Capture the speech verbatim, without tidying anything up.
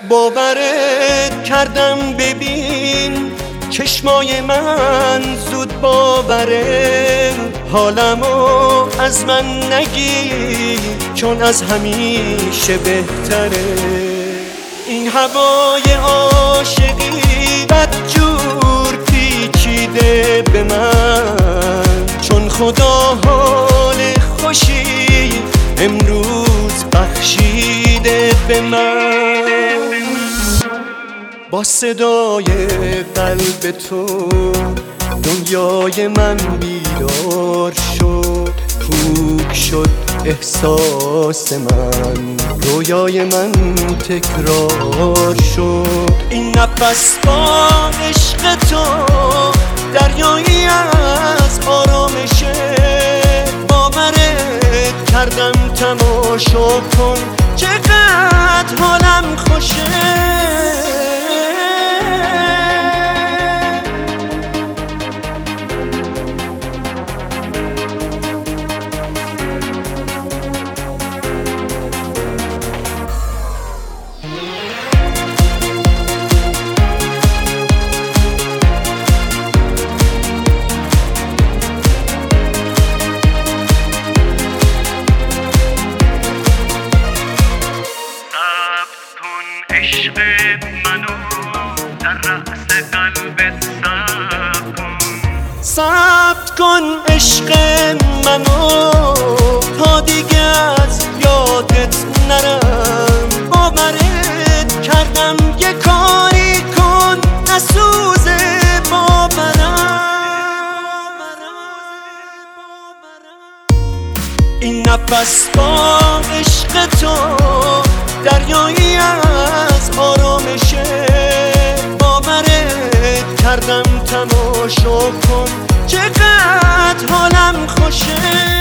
باورت کردم ببین چشمای من زود باوره، حالمو از من نگیر چون از همیشه بهتره. این هوای عاشقی بدجور پیچیده به من، چون خدا حال خوشی امروز بخشیده به من. با صدای قلب تو دنیای من بیدار شد، پوک شد احساس من، رویای من تکرار شد. این نفس با عشق تو دریایی از آرامشه، باورت کردم تماشا کن چقدر حالم خوشه. عشق منو در رأس قلبت ثبت کن، عشق منو تا دیگه از یادت نرم. باورت کردم یه کاری کن نسوز باورم. این نفس با عشق تو دریایی از آرامشه، باورت کردم تماشا کن چقدر حالم خوشه.